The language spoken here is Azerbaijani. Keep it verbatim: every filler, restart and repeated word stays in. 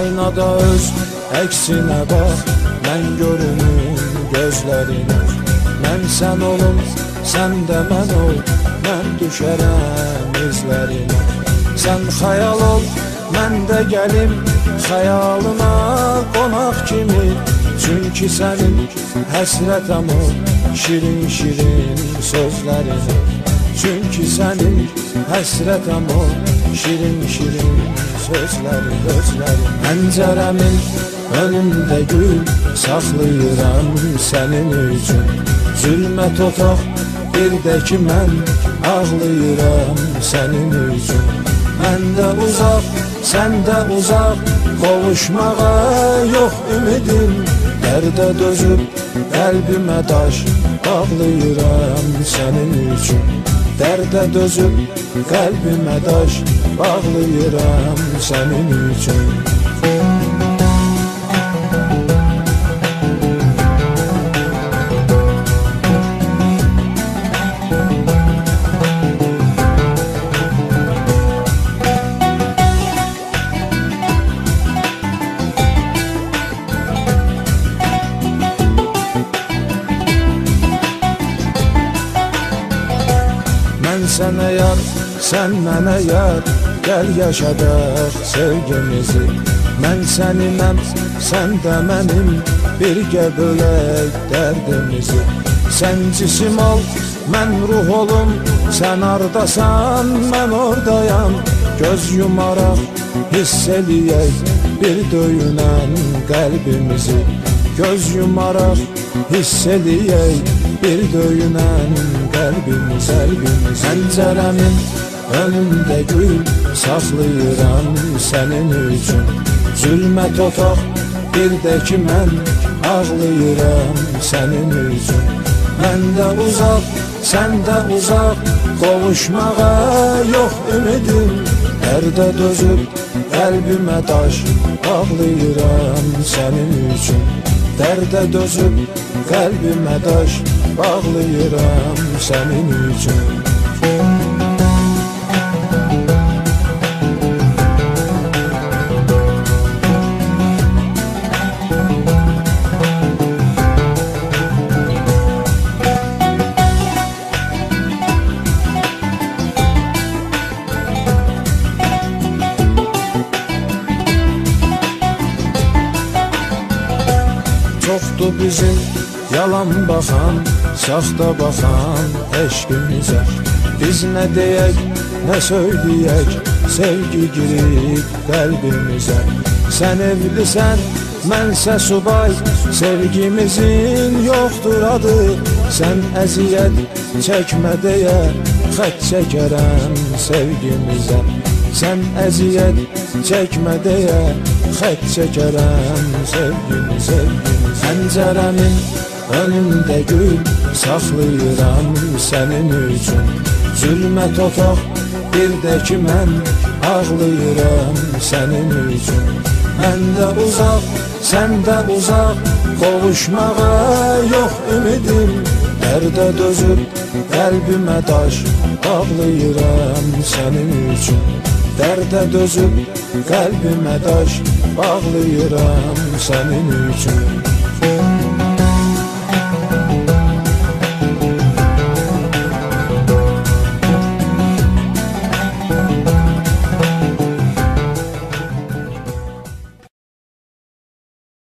Aynada öz əksinə bax, mən görünüm gözlərinə. Mən sən olum, sən də mən ol, mən düşərəm izlərinə. Sən xəyal ol, mən də gəlim xəyalına qonaq kimi. Çünki sənin həsrətəm o şirin-şirin sözlərinə. Çünki sənin həsrətəm o şirin-şirin sözləri, gözləri. Pəncərəmin önündə gül saxlayıram sənin üçün. Zülmət otaq bir də ki mən ağlayıram sənin üçün. Mən də uzaq, sən də uzaq, qovuşmağa yox ümidim. Dərdə dözüb qəlbimə daş bağlayıram sənin üçün. Dərdə dözüb qəlbimə daş bağlayıram sənin üçün. Mən sənə yar, sən mənə yar, gəl yaşadaq sevgimizi. Mən səninəm, sən də mənim, birgə bölək dərdimizi. Sən cisim ol, mən ruh olum, sən hardasan, mən oradayam. Göz yumaraq hiss eləyək bir döyünən qəlbimizi. Göz yumaraq hiss eləyək bir döyünən qəlbimiz, qəlbimiz. Pəncərəmin önündə gül saxlayıram sənin üçün. Zülmət otaq bir də ki mən ağlayıram sənin üçün. Mən də uzaq, sən də uzaq, qovuşmağa yox ümidim. Dərdə dözüb qəlbimə daş bağlayıram sənin üçün. Dərdə dözüb qəlbimə daş bağlayıram sənin üçün. Çoxdur bizim yalan baxan, saxta baxan eşqimizə. Biz nə deyək, nə söyləyək, sevgi girib qəlbimizə. Sən evlisən, mənsə subay, sevgimizin yoxdur adı. Sən əziyyət çəkmə deyə, xət çəkərəm sevgimizə. Sən əziyyət çəkmə deyə, xət çəkərəm sevgimiz, sevgimiz. Pəncərəmin önündə gül saxlayıram sənin üçün. Zülmət otaq bir də ki mən ağlayıram sənin üçün. Mən də uzaq, sən də uzaq, qovuşmağa yox ümidim. Dərdə dözüb qəlbimə daş bağlayıram sənin üçün. Dərdə dözüb qəlbimə daş bağlayıram sənin üçün.